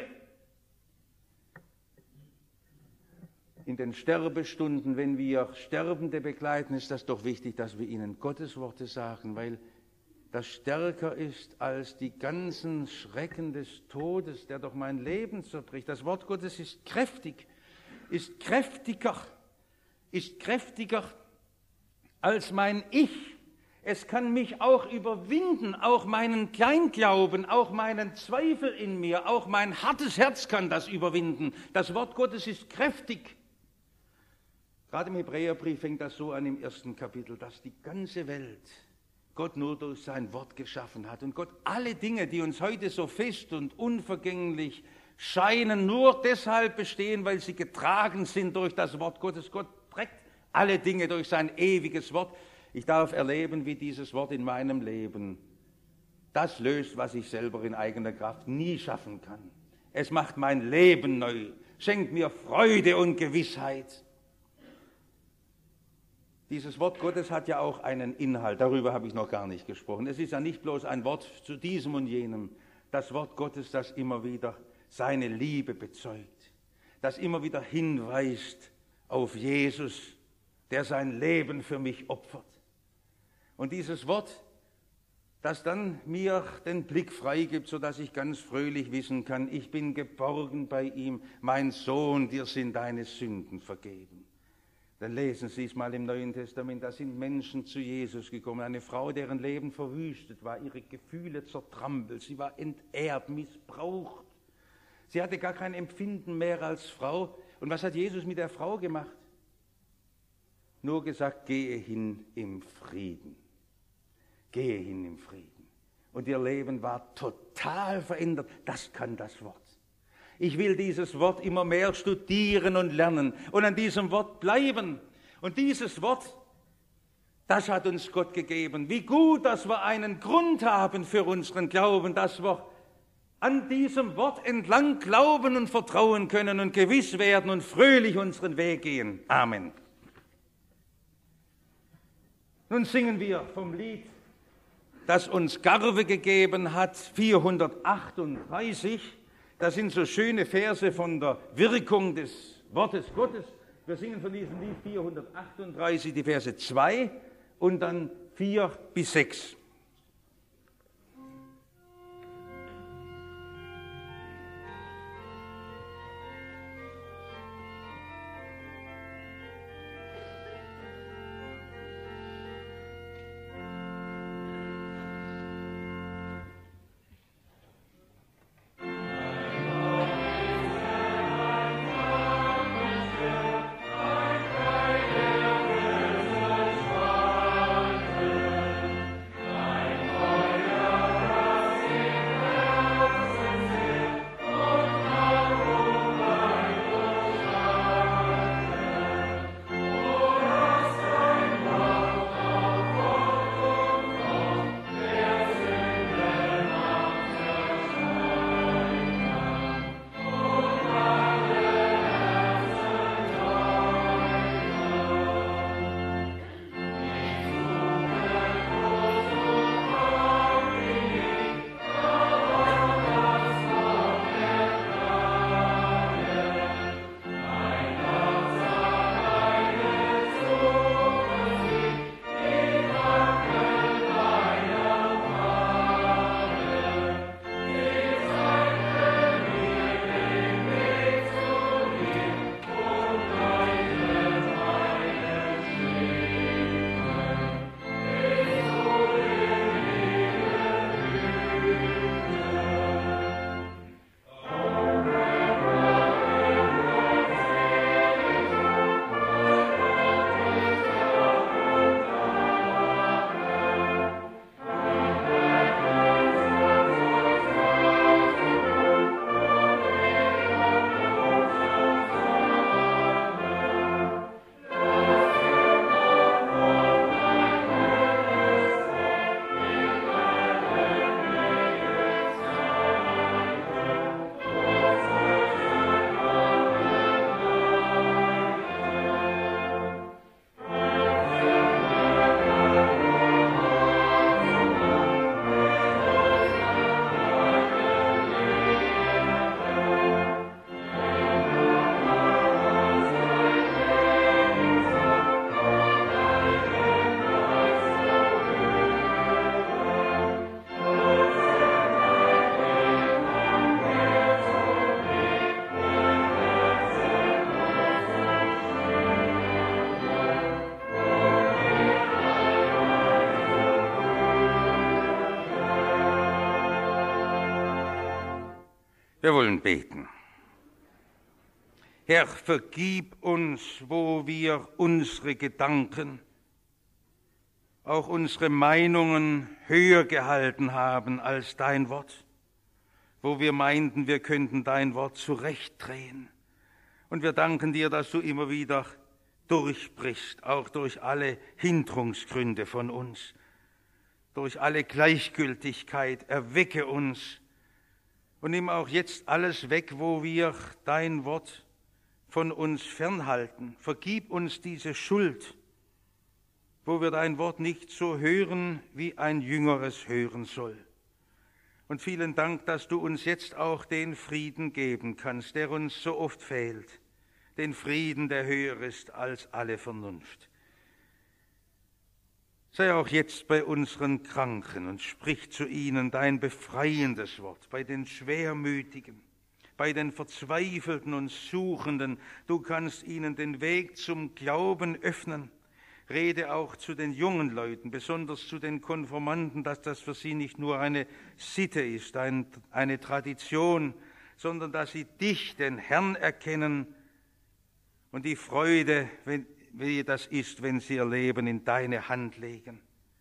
In den Sterbestunden, wenn wir Sterbende begleiten, ist das doch wichtig, dass wir ihnen Gottes Worte sagen, weil das stärker ist als die ganzen Schrecken des Todes, der doch mein Leben zerbricht. Das Wort Gottes ist kräftig, ist kräftiger als mein Ich. Es kann mich auch überwinden, auch meinen Kleinglauben, auch meinen Zweifel in mir, auch mein hartes Herz kann das überwinden. Das Wort Gottes ist kräftig. Gerade im Hebräerbrief fängt das so an im 1. Kapitel, dass die ganze Welt Gott nur durch sein Wort geschaffen hat und Gott alle Dinge, die uns heute so fest und unvergänglich scheinen, nur deshalb bestehen, weil sie getragen sind durch das Wort Gottes. Gott trägt alle Dinge durch sein ewiges Wort. Ich darf erleben, wie dieses Wort in meinem Leben das löst, was ich selber in eigener Kraft nie schaffen kann. Es macht mein Leben neu, schenkt mir Freude und Gewissheit. Dieses Wort Gottes hat ja auch einen Inhalt, darüber habe ich noch gar nicht gesprochen. Es ist ja nicht bloß ein Wort zu diesem und jenem. Das Wort Gottes, das immer wieder seine Liebe bezeugt, das immer wieder hinweist auf Jesus, der sein Leben für mich opfert. Und dieses Wort, das dann mir den Blick freigibt, sodass ich ganz fröhlich wissen kann, ich bin geborgen bei ihm, mein Sohn, dir sind deine Sünden vergeben. Dann lesen Sie es mal im Neuen Testament, da sind Menschen zu Jesus gekommen, eine Frau, deren Leben verwüstet war, ihre Gefühle zertrampelt, sie war entehrt, missbraucht. Sie hatte gar kein Empfinden mehr als Frau. Und was hat Jesus mit der Frau gemacht? Nur gesagt, gehe hin im Frieden. Gehe hin im Frieden. Und ihr Leben war total verändert. Das kann das Wort. Ich will dieses Wort immer mehr studieren und lernen und an diesem Wort bleiben. Und dieses Wort, das hat uns Gott gegeben. Wie gut, dass wir einen Grund haben für unseren Glauben, dass wir an diesem Wort entlang glauben und vertrauen können und gewiss werden und fröhlich unseren Weg gehen. Amen. Nun singen wir vom Lied, das uns Garve gegeben hat, 438. Das sind so schöne Verse von der Wirkung des Wortes Gottes. Wir singen von diesem Lied 438 die Verse 2 und dann 4 bis 6. Wir wollen beten. Herr, vergib uns, wo wir unsere Gedanken, auch unsere Meinungen höher gehalten haben als dein Wort, wo wir meinten, wir könnten dein Wort zurechtdrehen. Und wir danken dir, dass du immer wieder durchbrichst, auch durch alle Hinderungsgründe von uns, durch alle Gleichgültigkeit. Erwecke uns und nimm auch jetzt alles weg, wo wir dein Wort von uns fernhalten. Vergib uns diese Schuld, wo wir dein Wort nicht so hören, wie ein Jüngeres hören soll. Und vielen Dank, dass du uns jetzt auch den Frieden geben kannst, der uns so oft fehlt, den Frieden, der höher ist als alle Vernunft. Sei auch jetzt bei unseren Kranken und sprich zu ihnen dein befreiendes Wort, bei den Schwermütigen, bei den Verzweifelten und Suchenden. Du kannst ihnen den Weg zum Glauben öffnen. Rede auch zu den jungen Leuten, besonders zu den Konformanten, dass das für sie nicht nur eine Sitte ist, eine Tradition, sondern dass sie dich, den Herrn, erkennen und die Freude, wie das ist, wenn sie ihr Leben in deine Hand legen.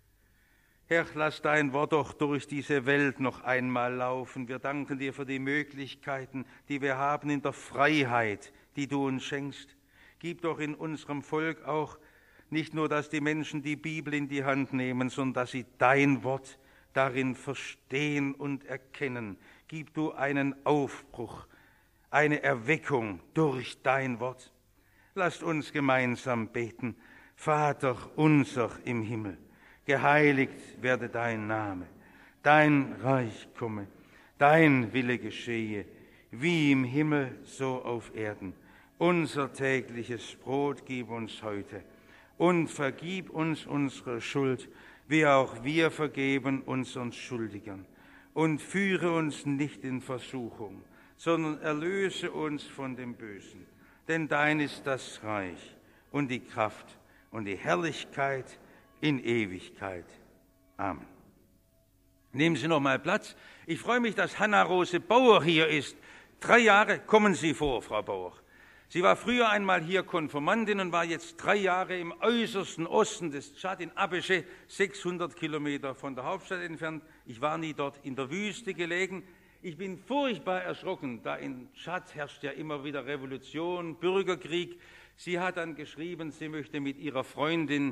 Herr, lass dein Wort doch durch diese Welt noch einmal laufen. Wir danken dir für die Möglichkeiten, die wir haben in der Freiheit, die du uns schenkst. Gib doch in unserem Volk auch nicht nur, dass die Menschen die Bibel in die Hand nehmen, sondern dass sie dein Wort darin verstehen und erkennen. Gib du einen Aufbruch, eine Erweckung durch dein Wort. Lasst uns gemeinsam beten. Vater unser im Himmel, geheiligt werde dein Name, dein Reich komme, dein Wille geschehe, wie im Himmel, so auf Erden. Unser tägliches Brot gib uns heute und vergib uns unsere Schuld, wie auch wir vergeben unseren Schuldigern. Und führe uns nicht in Versuchung, sondern erlöse uns von dem Bösen. Denn dein ist das Reich und die Kraft und die Herrlichkeit in Ewigkeit. Amen. Nehmen Sie noch mal Platz. Ich freue mich, dass Hanna-Rose Bauer hier ist. 3 Jahre, kommen Sie vor, Frau Bauer. Sie war früher einmal hier Konfirmandin und war jetzt 3 Jahre im äußersten Osten des Tschad, in Abéché, 600 Kilometer von der Hauptstadt entfernt. Ich war nie dort, in der Wüste gelegen. Ich bin furchtbar erschrocken, da in Tschad herrscht ja immer wieder Revolution, Bürgerkrieg. Sie hat dann geschrieben, sie möchte mit ihrer Freundin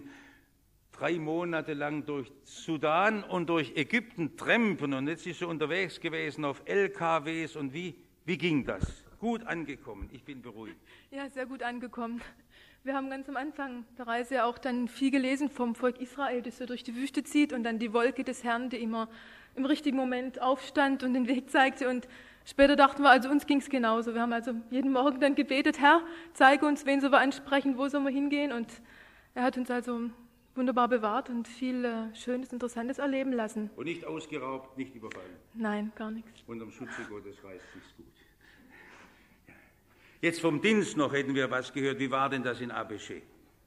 3 Monate lang durch Sudan und durch Ägypten trampen. Und jetzt ist sie unterwegs gewesen auf LKWs. Und wie ging das? Gut angekommen, ich bin beruhigt. Ja, sehr gut angekommen. Wir haben ganz am Anfang der Reise auch dann viel gelesen vom Volk Israel, das so durch die Wüste zieht und dann die Wolke des Herrn, die immer im richtigen Moment aufstand und den Weg zeigte. Und später dachten wir, also uns ging es genauso. Wir haben also jeden Morgen dann gebetet, Herr, zeige uns, wen sollen wir ansprechen, wo sollen wir hingehen. Und er hat uns also wunderbar bewahrt und viel Schönes, Interessantes erleben lassen. Und nicht ausgeraubt, nicht überfallen? Nein, gar nichts. Unterm Schutze Gottes weiß sich's gut. Jetzt vom Dienst noch hätten wir was gehört. Wie war denn das in Abéché?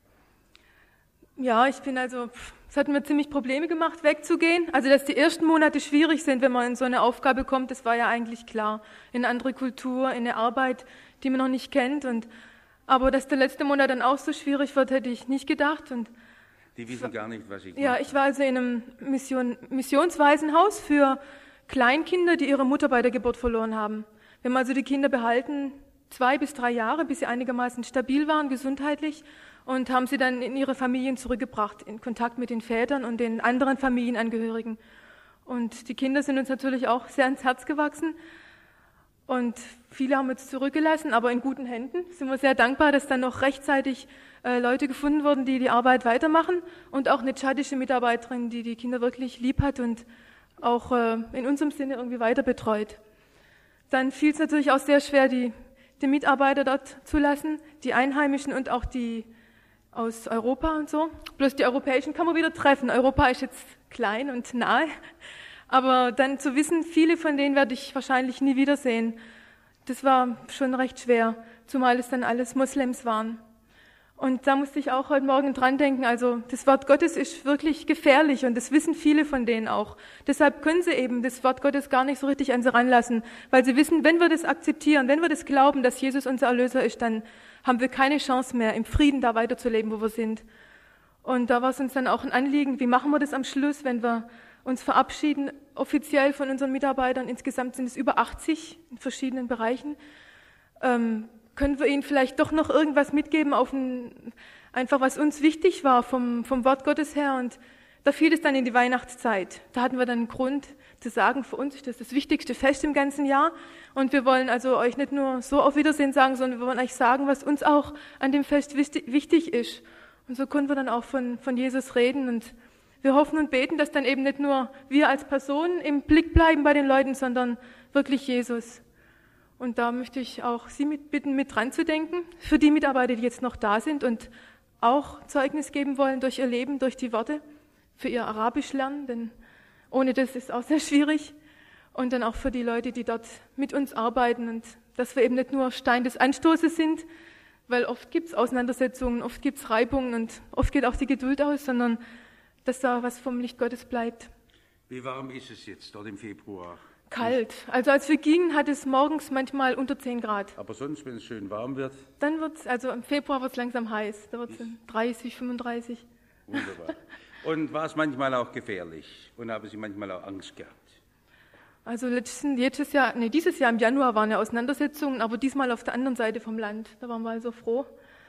Ja, es hat mir ziemlich Probleme gemacht, wegzugehen. Also, dass die ersten Monate schwierig sind, wenn man in so eine Aufgabe kommt, das war ja eigentlich klar. In eine andere Kultur, in eine Arbeit, die man noch nicht kennt. Aber dass der letzte Monat dann auch so schwierig wird, hätte ich nicht gedacht. Und die wissen gar nicht, was ich mache. Ja, ich war also in einem Missionswaisenhaus für Kleinkinder, die ihre Mutter bei der Geburt verloren haben. Wir haben also die Kinder behalten 2 bis 3 Jahre, bis sie einigermaßen stabil waren, gesundheitlich, und haben sie dann in ihre Familien zurückgebracht, in Kontakt mit den Vätern und den anderen Familienangehörigen. Und die Kinder sind uns natürlich auch sehr ans Herz gewachsen. Und viele haben uns zurückgelassen, aber in guten Händen. Sind wir sehr dankbar, dass dann noch rechtzeitig Leute gefunden wurden, die die Arbeit weitermachen. Und auch eine tschadische Mitarbeiterin, die die Kinder wirklich lieb hat und auch in unserem Sinne irgendwie weiter betreut. Dann fiel es natürlich auch sehr schwer, die Mitarbeiter dort zu lassen, die Einheimischen und auch die aus Europa und so. Bloß die Europäischen kann man wieder treffen. Europa ist jetzt klein und nahe. Aber dann zu wissen, viele von denen werde ich wahrscheinlich nie wiedersehen, das war schon recht schwer, zumal es dann alles Moslems waren. Und da musste ich auch heute Morgen dran denken, also das Wort Gottes ist wirklich gefährlich und das wissen viele von denen auch. Deshalb können sie eben das Wort Gottes gar nicht so richtig an sie ranlassen, weil sie wissen, wenn wir das akzeptieren, wenn wir das glauben, dass Jesus unser Erlöser ist, dann haben wir keine Chance mehr, im Frieden da weiterzuleben, wo wir sind. Und da war es uns dann auch ein Anliegen, wie machen wir das am Schluss, wenn wir uns verabschieden, offiziell von unseren Mitarbeitern, insgesamt sind es über 80 in verschiedenen Bereichen, können wir ihnen vielleicht doch noch irgendwas mitgeben, einfach was uns wichtig war vom Wort Gottes her. Und da fiel es dann in die Weihnachtszeit. Da hatten wir dann einen Grund zu sagen, für uns ist das wichtigste Fest im ganzen Jahr. Und wir wollen also euch nicht nur so auf Wiedersehen sagen, sondern wir wollen euch sagen, was uns auch an dem Fest wichtig ist. Und so können wir dann auch von Jesus reden. Und wir hoffen und beten, dass dann eben nicht nur wir als Personen im Blick bleiben bei den Leuten, sondern wirklich Jesus. Und da möchte ich auch Sie bitten, mit dran zu denken, für die Mitarbeiter, die jetzt noch da sind und auch Zeugnis geben wollen durch ihr Leben, durch die Worte, für ihr Arabisch lernen, denn ohne das ist auch sehr schwierig. Und dann auch für die Leute, die dort mit uns arbeiten und dass wir eben nicht nur Stein des Anstoßes sind, weil oft gibt es Auseinandersetzungen, oft gibt es Reibungen und oft geht auch die Geduld aus, sondern dass da was vom Licht Gottes bleibt. Wie warm ist es jetzt dort im Februar? Kalt. Also als wir gingen, hat es morgens manchmal unter 10 Grad. Aber sonst, wenn es schön warm wird? Dann wird es, also im Februar wird es langsam heiß. Da wird es 30, 35. Wunderbar. Und war es manchmal auch gefährlich? Und haben Sie manchmal auch Angst gehabt? Also dieses Jahr im Januar waren ja Auseinandersetzungen, aber diesmal auf der anderen Seite vom Land. Da waren wir also froh.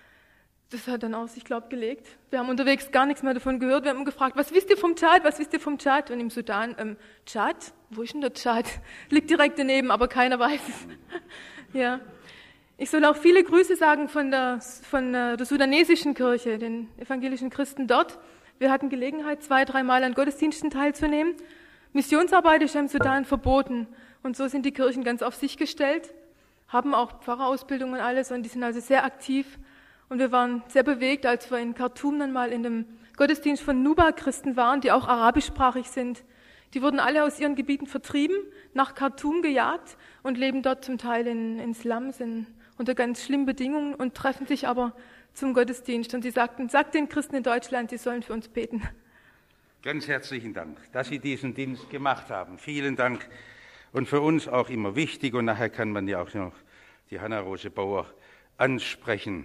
Das hat dann auch sich, gelegt. Wir haben unterwegs gar nichts mehr davon gehört. Wir haben gefragt, was wisst ihr vom Tschad? Was wisst ihr vom Tschad? Und im Sudan, Tschad? Wo ist denn der Tschad? Liegt direkt daneben, aber keiner weiß es. Ja. Ich soll auch viele Grüße sagen von der sudanesischen Kirche, den evangelischen Christen dort. Wir hatten Gelegenheit, 2-3 Mal an Gottesdiensten teilzunehmen. Missionsarbeit ist im Sudan verboten. Und so sind die Kirchen ganz auf sich gestellt, haben auch Pfarrerausbildung und alles und die sind also sehr aktiv. Und wir waren sehr bewegt, als wir in Khartoum dann mal in dem Gottesdienst von Nuba-Christen waren, die auch arabischsprachig sind. Die wurden alle aus ihren Gebieten vertrieben, nach Khartoum gejagt und leben dort zum Teil in Slums unter ganz schlimmen Bedingungen und treffen sich aber zum Gottesdienst. Und sie sagten, sagt den Christen in Deutschland, sie sollen für uns beten. Ganz herzlichen Dank, dass Sie diesen Dienst gemacht haben. Vielen Dank. Und für uns auch immer wichtig. Und nachher kann man ja auch noch die Hanna-Rose Bauer ansprechen.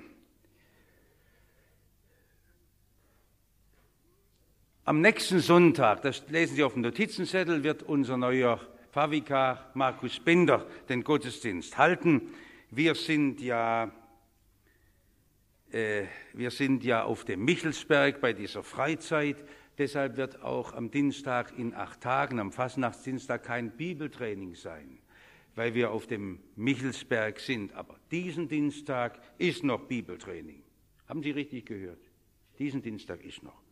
Am nächsten Sonntag, das lesen Sie auf dem Notizenzettel, wird unser neuer Pfarrvikar Markus Bender den Gottesdienst halten. Wir sind ja auf dem Michelsberg bei dieser Freizeit. Deshalb wird auch am Dienstag in 8 Tagen, am Fastnachtsdienstag, kein Bibeltraining sein, weil wir auf dem Michelsberg sind. Aber diesen Dienstag ist noch Bibeltraining. Haben Sie richtig gehört? Diesen Dienstag ist noch.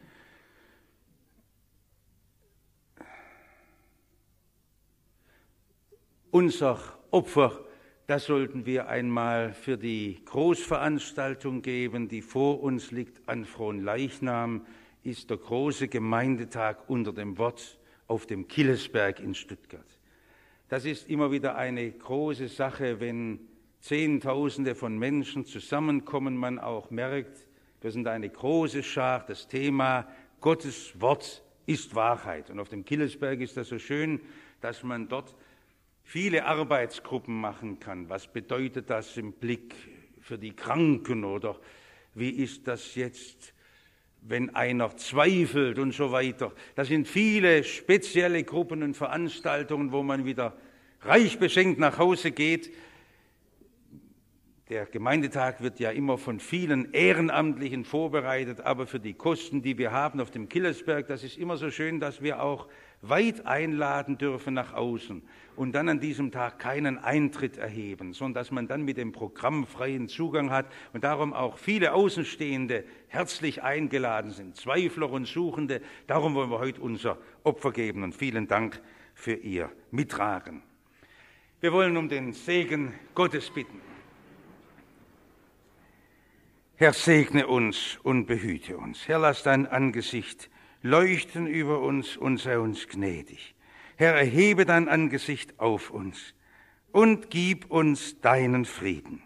Unser Opfer, das sollten wir einmal für die Großveranstaltung geben, die vor uns liegt an Fronleichnam, ist der große Gemeindetag unter dem Wort auf dem Killesberg in Stuttgart. Das ist immer wieder eine große Sache, wenn Zehntausende von Menschen zusammenkommen, man auch merkt, wir sind eine große Schar, das Thema Gottes Wort ist Wahrheit. Und auf dem Killesberg ist das so schön, dass man dort viele Arbeitsgruppen machen kann. Was bedeutet das im Blick für die Kranken oder wie ist das jetzt, wenn einer zweifelt und so weiter. Das sind viele spezielle Gruppen und Veranstaltungen, wo man wieder reich beschenkt nach Hause geht. Der Gemeindetag wird ja immer von vielen Ehrenamtlichen vorbereitet, aber für die Kosten, die wir haben auf dem Killesberg, das ist immer so schön, dass wir auch weit einladen dürfen nach außen und dann an diesem Tag keinen Eintritt erheben, sondern dass man dann mit dem Programm freien Zugang hat und darum auch viele Außenstehende herzlich eingeladen sind, Zweifler und Suchende. Darum wollen wir heute unser Opfer geben und vielen Dank für Ihr Mittragen. Wir wollen um den Segen Gottes bitten. Herr, segne uns und behüte uns. Herr, lass dein Angesicht leuchten über uns und sei uns gnädig. Herr, erhebe dein Angesicht auf uns und gib uns deinen Frieden.